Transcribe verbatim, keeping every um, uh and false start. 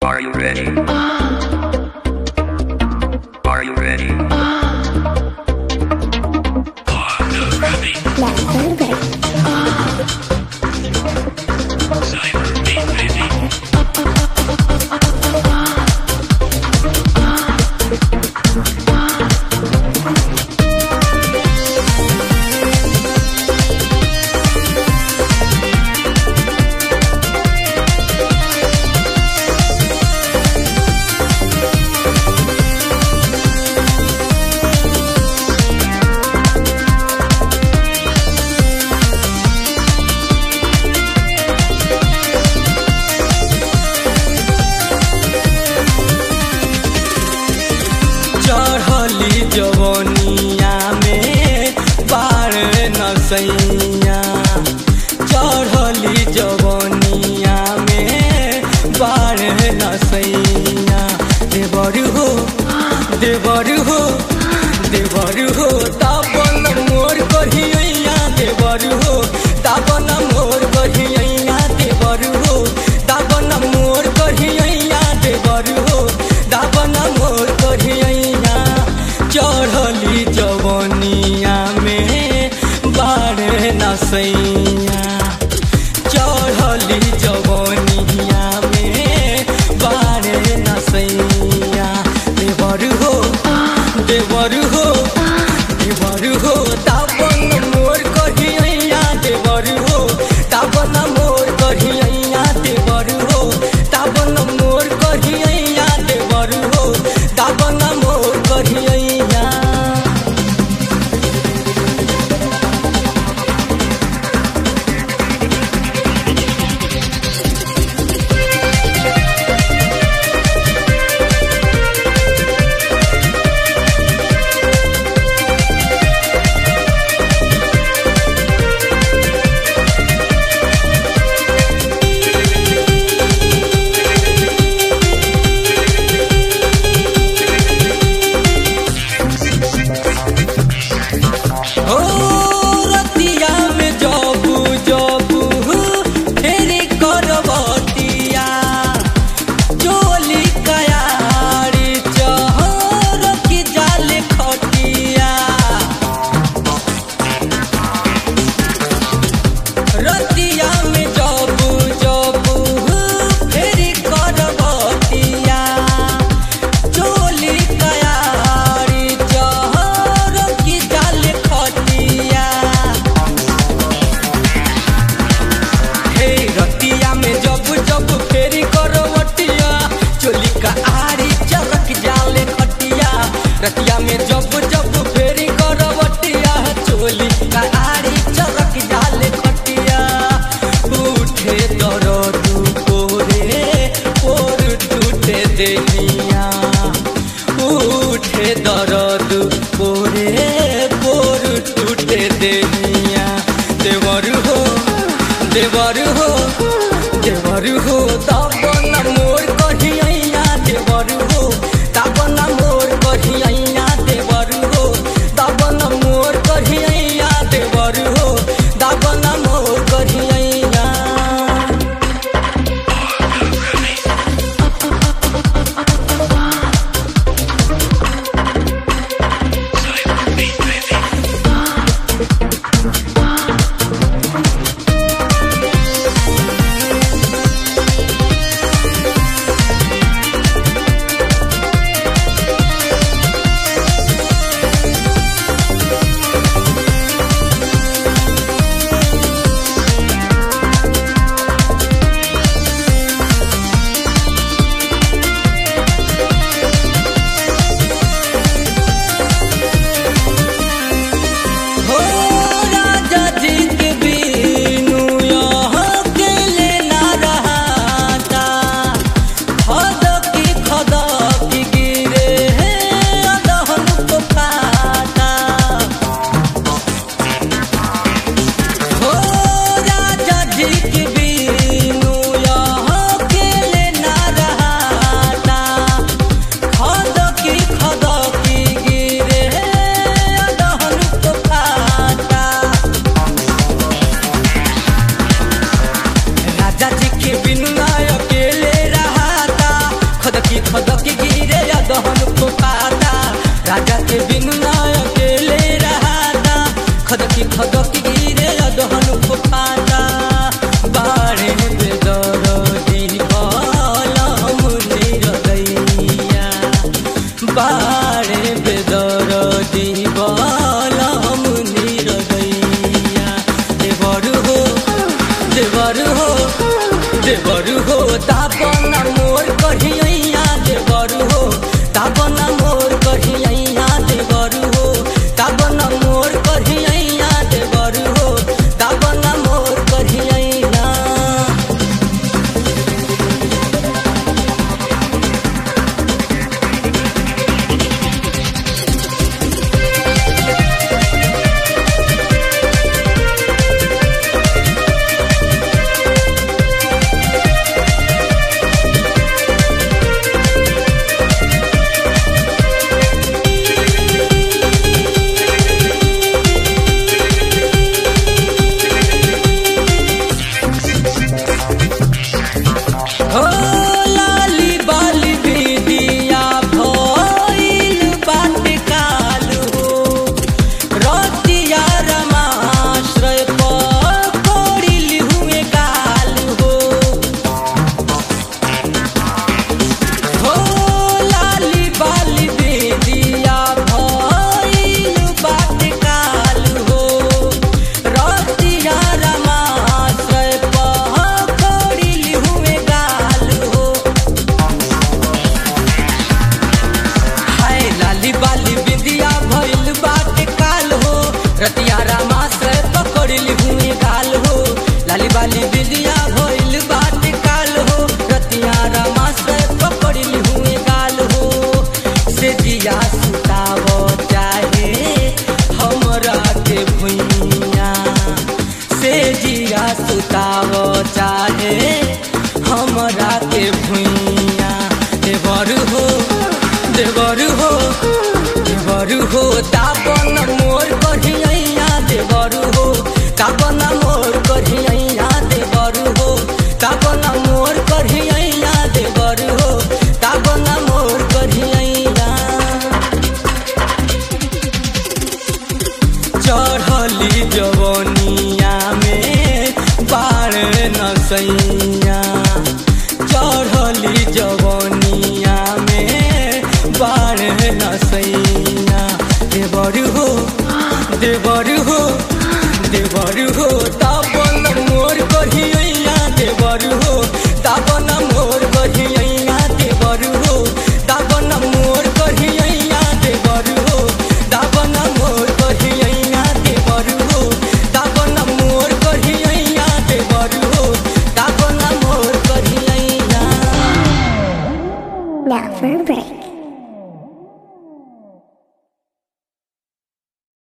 Are you ready? Are you ready? चढ़ली जवनिया में बार नसैया चढ़ली जवनिया में बार नसैया देवर हो देवर हो देवर हो ताबन मोर कहिया देवर हो ताबन मोर कहिया देवर हो ताबन मोर कहिया देवर हो ताबन मोर कहिया चढ़ली जवनिया में बारे नसैया चढ़ली जवनिया में बारे नसैया देवर हो देवर हो देवर हो ताबन मोर कहिया देवर हो ताबन मोर कहिया देवर हो ताबन मोर कहिया देवर हो ताबन मोर कहिया रतिया में जब जब फेरी करवटिया चोली का आड़ी चरक जाले खटिया उठे दर्द पोरे पोर टूटे देहिया उठे दर्द पोरे पोर टूटे देहिया देवर हो देवर हो देवर हो ताबन मोर कहिया देवर हो ताबन मोर कहिया देवर हो ताबन मोर कहिया देवर हो ताबन मोर कहिया बाली बिलिया भइल बात काल हो रतिया रमा से पकड़िल हुए गाल हो से जिया सुताव चाहे हमरा के भुइया से जिया सुताव चाहे हमरा के भुइया देवर हो देवर हो देवर हो तापन मोर कढ़िया देवर हो तापन मोर कढ़िया देवर हो तापन मोर कढ़िया देवर हो तापन मोर कढ़िया चढ़ली जवनिया में बाढ़ नसैया चढ़ली जवनिया में बाढ़ नसैया देवर हो देवर हो देवर हो तापन मोर कढ़िया देवर हो तापन मोर कढ़िया देवर हो तापन मोर कढ़िया देवर हो तापन मोर कढ़िया देवर हो तापन मोर कढ़िया देवर हो तापन मोर कढ़िया Now for a break.